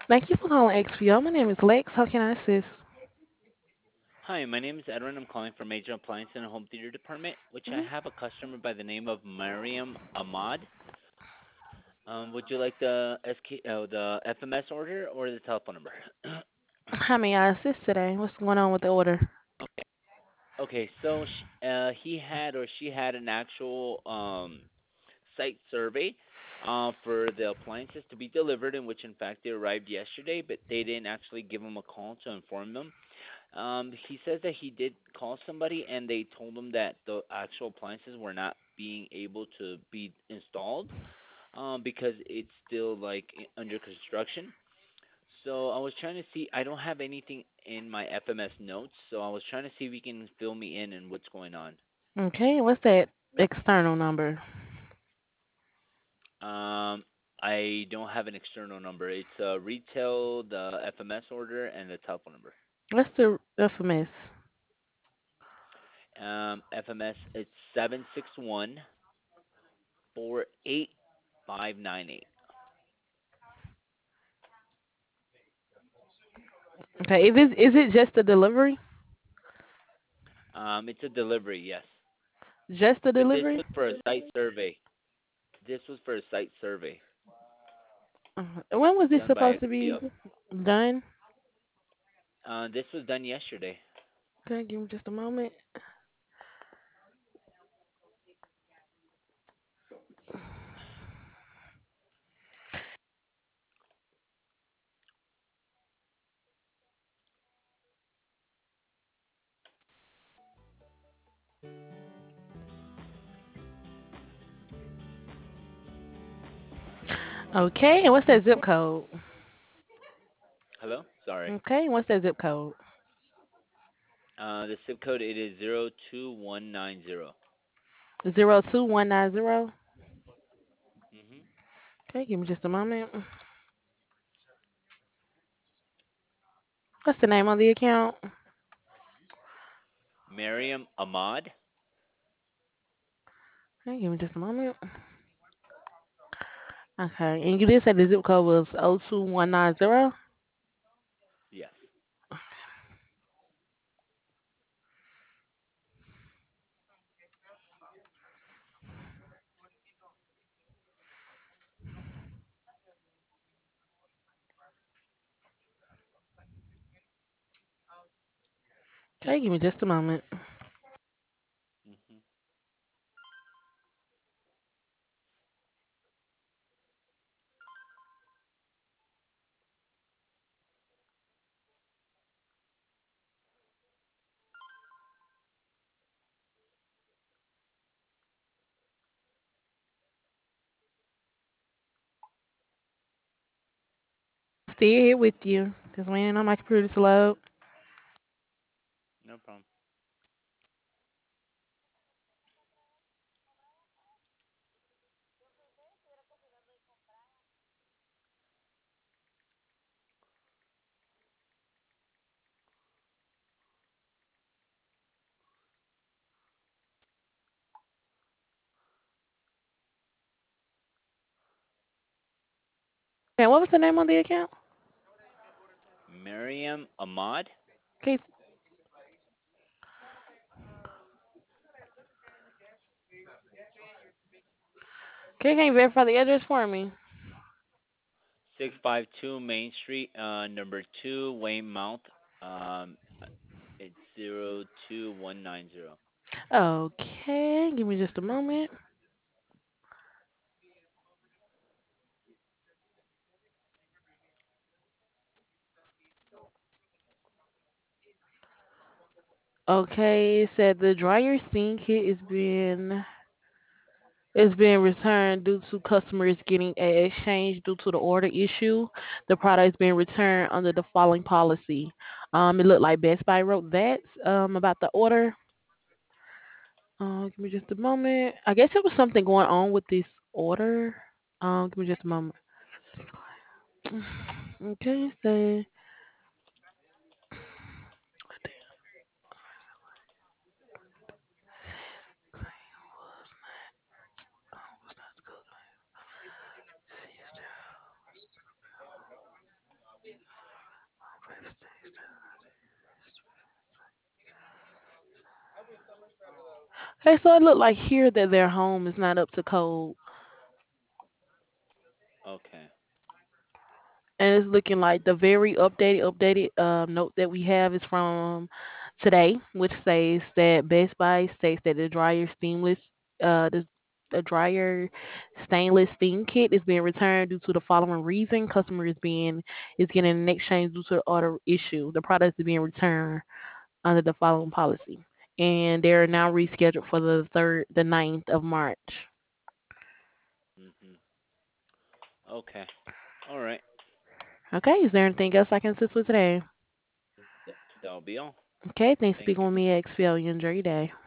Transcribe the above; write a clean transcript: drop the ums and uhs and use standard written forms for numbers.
Thank you for calling XPO. My name is Lex. How can I assist? Hi, my name is Edwin. I'm calling from Major Appliance and Home Theater Department, which I Mhm. have a customer by the name of Mariam Ahmad. Would you like the FMS order or the telephone number? How may I assist today? What's going on with the order? Okay. Okay. So he had or she had an actual site survey for the appliances to be delivered, in which in fact they arrived yesterday, but they didn't actually give him a call to inform them. He says that he did call somebody and they told him that the actual appliances were not being able to be installed because it's still like under construction. So I was trying to see. I don't have anything in my FMS notes, so I was trying to see if you can fill me in and what's going on. Okay, what's that external number? Um, I don't have an external number. It's retail, the FMS order, and the telephone number. What's the FMS? FMS it's 761-48598. Okay, is it just the delivery? It's a delivery, yes. Just the But this delivery? was for a site survey. This was for a site survey When was this done by supposed to be XPO. done? This was done yesterday. Okay, give me just a moment. Okay, and what's that zip code? Hello? Sorry. Okay, what's that zip code? The zip code it is 02190. 02190. Mm-hmm. Okay, give me just a moment. What's the name on the account? Miriam Ahmad. Okay, give me just a moment. Okay, and you did say the zip code was 02190. Yes. Okay, give me just a moment. Mm-hmm. Still here with you. Just waiting on my computer to load. No problem. Okay, what was the name on the account? Miriam Ahmad. Okay, okay, can you verify the address for me? 652 Main Street, number 2, Weymouth. Um, it's 02190. Okay, give me just a moment. Okay, it said the dryer sink kit is being returned due to customers getting a exchange due to the order issue. The product is being returned under the following policy. It looked like Best Buy wrote that about the order. Give me just a moment. I guess it was something going on with this order. Give me just a moment. Okay, so Okay, so it looked like here that their home is not up to code. Okay. And it's looking like the very updated note that we have is from today, which says that Best Buy states that the dryer stainless steam kit is being returned due to the following reason: customer is getting an exchange due to the order issue. The product is being returned under the following policy, and they're now rescheduled for the 9th of March. Mhm. Okay. All right. Okay, is there anything else I can assist with today? That'll be all. Okay, thanks for Thank speaking you. with me at XPL. You enjoy your day.